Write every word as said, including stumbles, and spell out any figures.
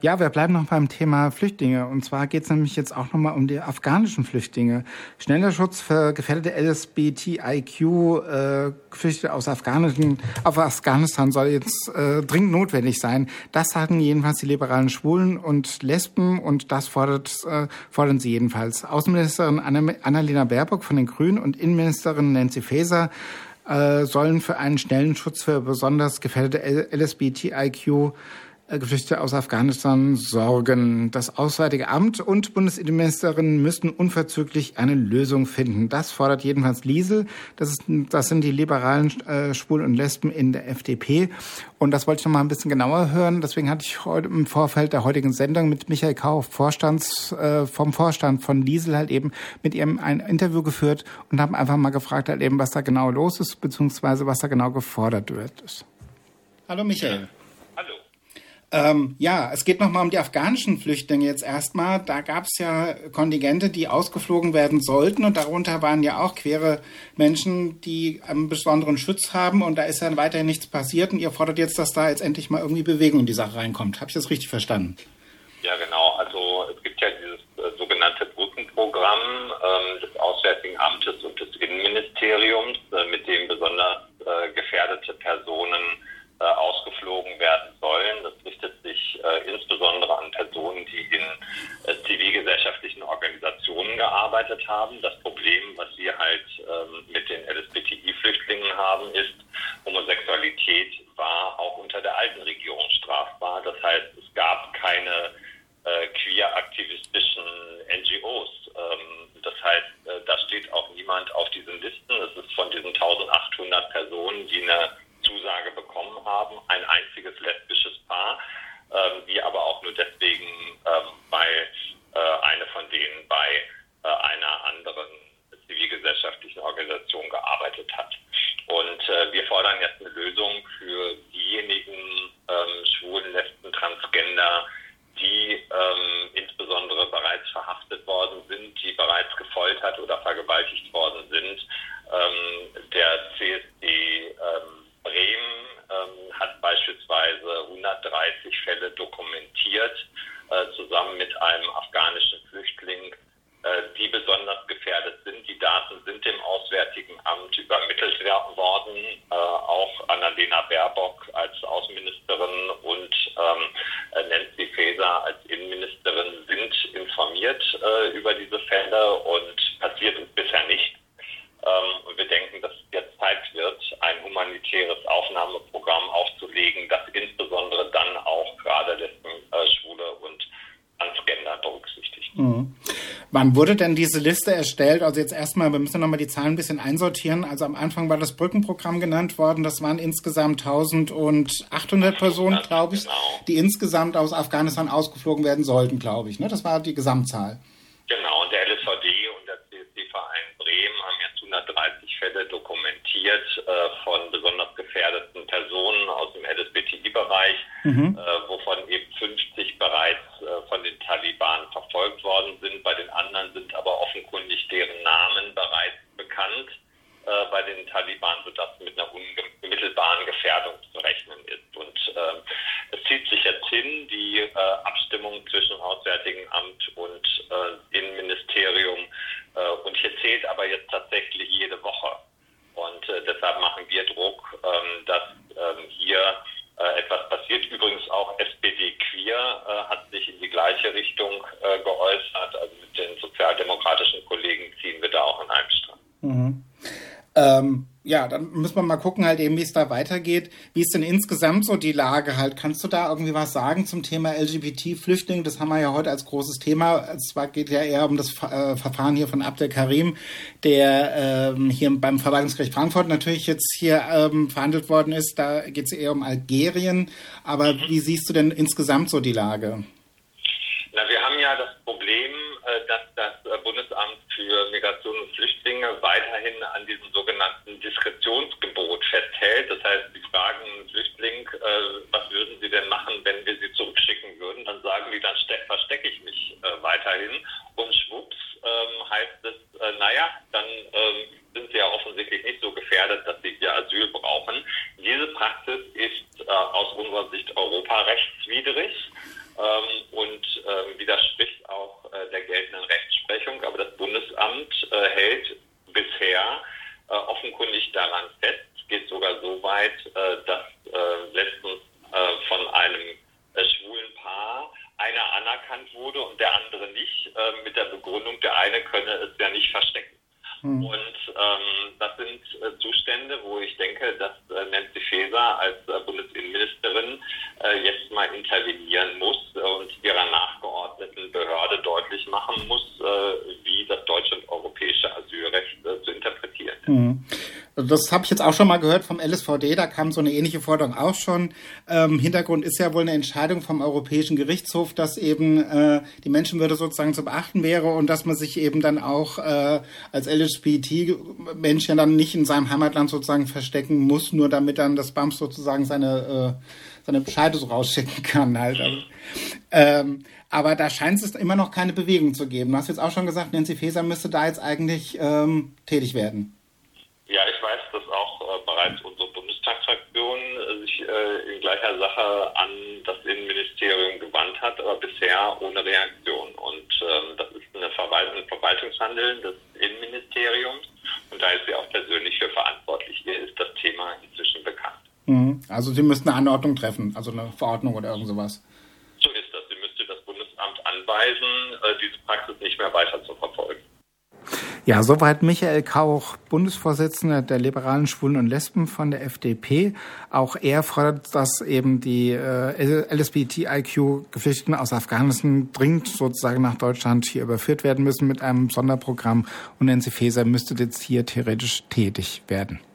Ja, wir bleiben noch beim Thema Flüchtlinge. Und zwar geht es nämlich jetzt auch nochmal um die afghanischen Flüchtlinge. Schneller Schutz für gefährdete L S B T I Q-Geflüchtete aus Afghanistan, auf Afghanistan soll jetzt äh, dringend notwendig sein. Das sagen jedenfalls die liberalen Schwulen und Lesben und das fordert, äh, fordern sie jedenfalls. Außenministerin Anna, Annalena Baerbock von den Grünen und Innenministerin Nancy Faeser äh, sollen für einen schnellen Schutz für besonders gefährdete L S B T I Q Geflüchtete aus Afghanistan sorgen. Das Auswärtige Amt und Bundesinnenministerin müssten unverzüglich eine Lösung finden. Das fordert jedenfalls Liesel. Das, ist, das sind die liberalen äh, Schwulen und Lesben in der F D P. Und das wollte ich noch mal ein bisschen genauer hören. Deswegen hatte ich heute im Vorfeld der heutigen Sendung mit Michael Kauf, Vorstands, äh, vom Vorstand von Liesel halt eben mit ihm ein Interview geführt und haben einfach mal gefragt halt eben, was da genau los ist, beziehungsweise was da genau gefordert wird. Hallo Michael. Ähm, ja, es geht nochmal um die afghanischen Flüchtlinge jetzt erstmal. Da gab es ja Kontingente, die ausgeflogen werden sollten und darunter waren ja auch queere Menschen, die einen besonderen Schutz haben und da ist dann weiterhin nichts passiert und ihr fordert jetzt, dass da jetzt endlich mal irgendwie Bewegung in die Sache reinkommt. Habe ich das richtig verstanden? Ja, genau. Also es gibt ja dieses äh, sogenannte Brückenprogramm ähm, des Auswärtigen Amtes und des Innenministeriums, äh, mit dem besonders äh, gefährdete Personen äh, ausgeflogen werden sollen. Das richtet sich äh, insbesondere an Personen, die in äh, zivilgesellschaftlichen Organisationen gearbeitet haben. Das Problem, was wir halt ähm, mit den L S B T I-Flüchtlingen haben, ist, Homosexualität war auch unter der alten Regierung strafbar. Das heißt, es gab keine äh, queer-aktivistischen N G Os. Ähm, das heißt, äh, da steht auch niemand auf diesen Listen. Es ist von diesen eintausendachthundert Personen, die eine Zusage bekommen haben, ein einziges lesbisches Paar, ähm, die aber auch nur deswegen, ähm, weil äh, eine von denen bei äh, einer anderen zivilgesellschaftlichen Organisation gearbeitet hat. Und äh, wir fordern jetzt eine Lösung für diejenigen ähm, Schwulen, Lesben, Transgender, die ähm, insbesondere bereits verhaftet worden sind, die bereits gefoltert oder vergewaltigt worden sind. Ähm, der C S D ähm, Bremen ähm, hat beispielsweise hundertdreißig Fälle dokumentiert, äh, zusammen mit einem afghanischen Flüchtling, äh, die besonders gefährdet sind. Die Daten sind dem Auswärtigen Amt übermittelt worden. Äh, auch Annalena Baerbock als Außenministerin und ähm, Nancy Faeser als Innenministerin sind informiert äh, über diese Fälle und passiert ist bisher nichts. Ähm, und wir denken, dass es jetzt Zeit wird, ein humanitäres Aufnahmeprogramm aufzulegen, das insbesondere dann auch gerade Lesben, äh, Schwule und Transgender berücksichtigt. Mhm. Wann wurde denn diese Liste erstellt? Also jetzt erstmal, wir müssen nochmal die Zahlen ein bisschen einsortieren. Also am Anfang war das Brückenprogramm genannt worden. Das waren insgesamt eintausendachthundert Personen, glaube ich, genau, die insgesamt aus Afghanistan ausgeflogen werden sollten, glaube ich. Ne? Das war die Gesamtzahl. Genau, und der L S V D und der C S D-Verein Bremen haben jetzt hundertdreißig Fälle dokumentiert äh, von besonders gefährdeten Personen aus dem L S B T I-Bereich, mhm. äh, wovon eben fünfzig bereits äh, von den Taliban verfolgt worden sind. Bei den anderen sind aber offenkundig deren Namen bereits bekannt äh, bei den Taliban, sodass mit einer unmittelbaren Gefährdung zu rechnen ist. Und äh, es zieht sich jetzt hin, die äh, Abstimmung zwischen Auswärtigen Amt und äh, Innenministerium. Äh, und hier zählt aber jetzt tatsächlich jede Woche. Und äh, deshalb machen wir Druck, ähm, dass ähm, hier äh, etwas passiert. Übrigens auch S P D Queer äh, hat sich in die gleiche Richtung äh, geäußert. Also mit den sozialdemokratischen Kollegen ziehen wir da auch in einem Strang. Mhm. Ähm, ja, dann müssen wir mal gucken halt eben, wie es da weitergeht. Wie ist denn insgesamt so die Lage halt? Kannst du da irgendwie was sagen zum Thema L G B T-Flüchtlinge? Das haben wir ja heute als großes Thema. Es geht ja eher um das äh, Verfahren hier von Abdel Karim, der ähm, hier beim Verwaltungsgericht Frankfurt natürlich jetzt hier ähm, verhandelt worden ist. Da geht es eher um Algerien. Aber wie siehst du denn insgesamt so die Lage? Na, wir haben ja das Problem, dass das Bundesamt für Migration und Flüchtlinge weiterhin an diesem sogenannten Diskretionsgebot festhält. Das heißt, sie fragen einen Flüchtling, was würden sie denn machen, wenn wir sie zurückschicken würden? Dann sagen die, dann verstecke ich mich weiterhin. Und schwupps heißt es, naja, dann sind sie ja offensichtlich nicht so gefährdet, dass sie hier Asyl brauchen. Diese Praxis ist aus unserer Sicht europarechtswidrig. und äh, widerspricht auch äh, der geltenden Rechtsprechung. Aber das Bundesamt äh, hält bisher äh, offenkundig daran fest. Es geht sogar so weit, äh, dass äh, letztens äh, von einem äh, schwulen Paar einer anerkannt wurde und der andere nicht, äh, mit der Begründung, der eine könne es ja nicht verstecken. Mhm. Und ähm, das sind äh, Zustände, wo ich denke, dass äh, Nancy Faeser als äh, Bundesinnenministerin äh, jetzt mal intervenieren muss und ihrer nachgeordneten Behörde deutlich machen muss, äh, wie das deutsche und europäische Asylrecht äh, zu interpretieren ist. Mhm. Das habe ich jetzt auch schon mal gehört vom L S V D, da kam so eine ähnliche Forderung auch schon. Ähm, Hintergrund ist ja wohl eine Entscheidung vom Europäischen Gerichtshof, dass eben äh, die Menschenwürde sozusagen zu beachten wäre und dass man sich eben dann auch äh, als L S B T-Mensch ja dann nicht in seinem Heimatland sozusagen verstecken muss, nur damit dann das B A M S sozusagen seine, äh, seine Bescheide so rausschicken kann halt. Also, ähm, aber da scheint es immer noch keine Bewegung zu geben. Du hast jetzt auch schon gesagt, Nancy Faeser müsste da jetzt eigentlich ähm, tätig werden. Ja, ich weiß, dass auch äh, bereits unsere Bundestagsfraktion äh, sich äh, in gleicher Sache an das Innenministerium gewandt hat, aber bisher ohne Reaktion. Und ähm, das ist eine Verwalt- ein Verwaltungshandeln des Innenministeriums und da ist sie auch persönlich für verantwortlich. Ihr ist das Thema inzwischen bekannt. Mhm. Also Sie müssten eine Anordnung treffen, also eine Verordnung oder irgend sowas. So ist das. Sie müsste das Bundesamt anweisen, äh, diese Praxis nicht mehr weiter zu verfolgen. Ja, soweit Michael Kauch, Bundesvorsitzender der Liberalen Schwulen und Lesben von der F D P. Auch er fordert, dass eben die äh, L S B T I Q-Geflüchteten aus Afghanistan dringend sozusagen nach Deutschland hier überführt werden müssen mit einem Sonderprogramm. Und Nancy Faeser müsste jetzt hier theoretisch tätig werden.